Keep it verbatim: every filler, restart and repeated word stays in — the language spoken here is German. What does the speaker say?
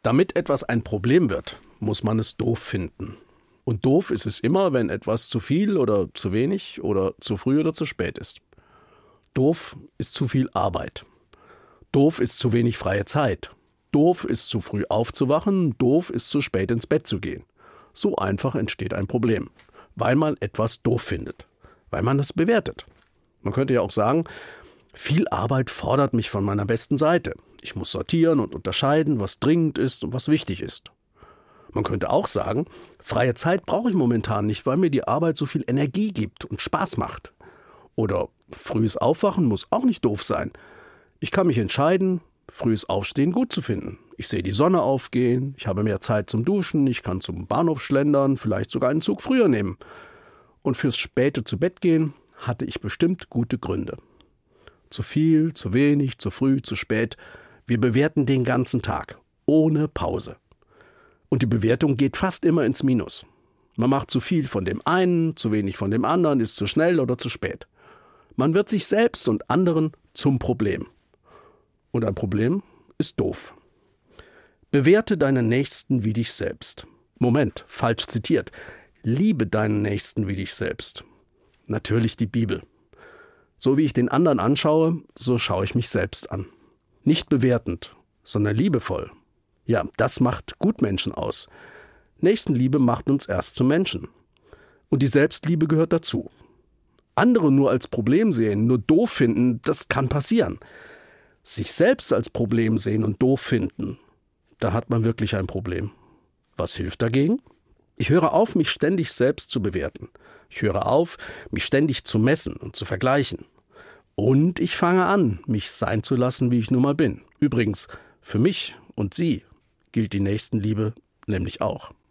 Damit etwas ein Problem wird, muss man es doof finden. Und doof ist es immer, wenn etwas zu viel oder zu wenig oder zu früh oder zu spät ist. Doof ist zu viel Arbeit. Doof ist zu wenig freie Zeit. Doof ist zu früh aufzuwachen. Doof ist zu spät ins Bett zu gehen. So einfach entsteht ein Problem, weil man etwas doof findet, weil man es bewertet. Man könnte ja auch sagen, viel Arbeit fordert mich von meiner besten Seite. Ich muss sortieren und unterscheiden, was dringend ist und was wichtig ist. Man könnte auch sagen, freie Zeit brauche ich momentan nicht, weil mir die Arbeit so viel Energie gibt und Spaß macht. Oder frühes Aufwachen muss auch nicht doof sein. Ich kann mich entscheiden, frühes Aufstehen gut zu finden. Ich sehe die Sonne aufgehen, ich habe mehr Zeit zum Duschen, ich kann zum Bahnhof schlendern, vielleicht sogar einen Zug früher nehmen. Und fürs späte Zu-Bett-Gehen hatte ich bestimmt gute Gründe. Zu viel, zu wenig, zu früh, zu spät. Wir bewerten den ganzen Tag, ohne Pause. Und die Bewertung geht fast immer ins Minus. Man macht zu viel von dem einen, zu wenig von dem anderen, ist zu schnell oder zu spät. Man wird sich selbst und anderen zum Problem. Und ein Problem ist doof. Bewerte deinen Nächsten wie dich selbst. Moment, falsch zitiert. Liebe deinen Nächsten wie dich selbst. Natürlich die Bibel. So wie ich den anderen anschaue, so schaue ich mich selbst an. Nicht bewertend, sondern liebevoll. Ja, das macht Gutmenschen aus. Nächstenliebe macht uns erst zu Menschen. Und die Selbstliebe gehört dazu. Andere nur als Problem sehen, nur doof finden, das kann passieren. Sich selbst als Problem sehen und doof finden, da hat man wirklich ein Problem. Was hilft dagegen? Ich höre auf, mich ständig selbst zu bewerten. Ich höre auf, mich ständig zu messen und zu vergleichen. Und ich fange an, mich sein zu lassen, wie ich nun mal bin. Übrigens, für mich und Sie gilt die Nächstenliebe nämlich auch.